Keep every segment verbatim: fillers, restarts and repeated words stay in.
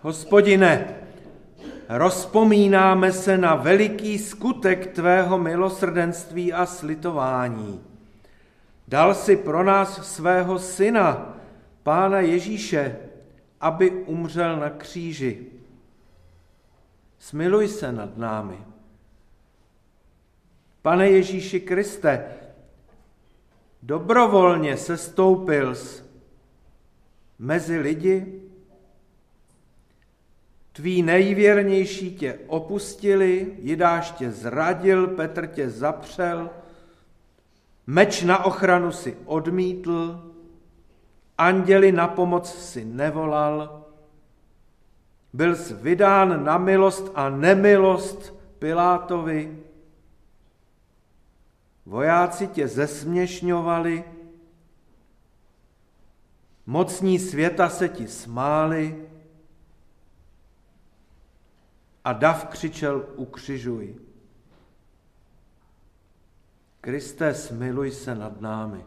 Hospodine, rozpomínáme se na veliký skutek tvého milosrdenství a slitování. Dal si pro nás svého syna, Pána Ježíše, aby umřel na kříži. Smiluj se nad námi. Pane Ježíši Kriste, dobrovolně sestoupil jsi mezi lidi, tví nejvěrnější tě opustili, Jidáš tě zradil, Petr tě zapřel, meč na ochranu si odmítl, anděli na pomoc si nevolal, byl jsi vydán na milost a nemilost Pilátovi, vojáci tě zesměšňovali, mocní světa se ti smáli a dav křičel ukřižuj. Kriste, smiluj se nad námi.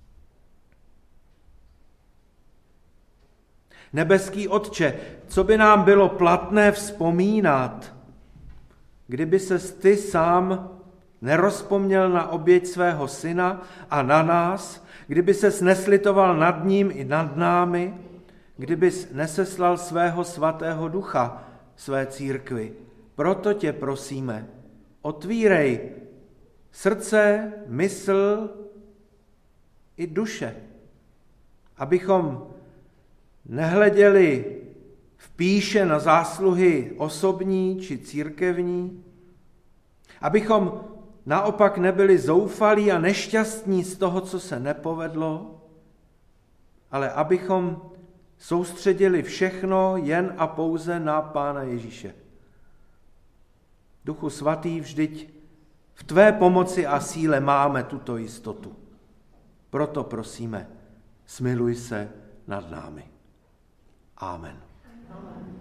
Nebeský Otče, co by nám bylo platné vzpomínat, kdyby ses ty sám nerozpomněl na oběť svého syna a na nás, kdyby ses neslitoval nad ním i nad námi, kdybys neseslal svého svatého ducha své církvi. Proto tě prosíme, otvírej srdce, mysl i duše, abychom nehleděli v píše na zásluhy osobní či církevní, abychom naopak nebyli zoufalí a nešťastní z toho, co se nepovedlo, ale abychom soustředili všechno jen a pouze na Pána Ježíše. Duchu svatý, vždyť v tvé pomoci a síle máme tuto jistotu. Proto prosíme, smiluj se nad námi. Amen. Amen.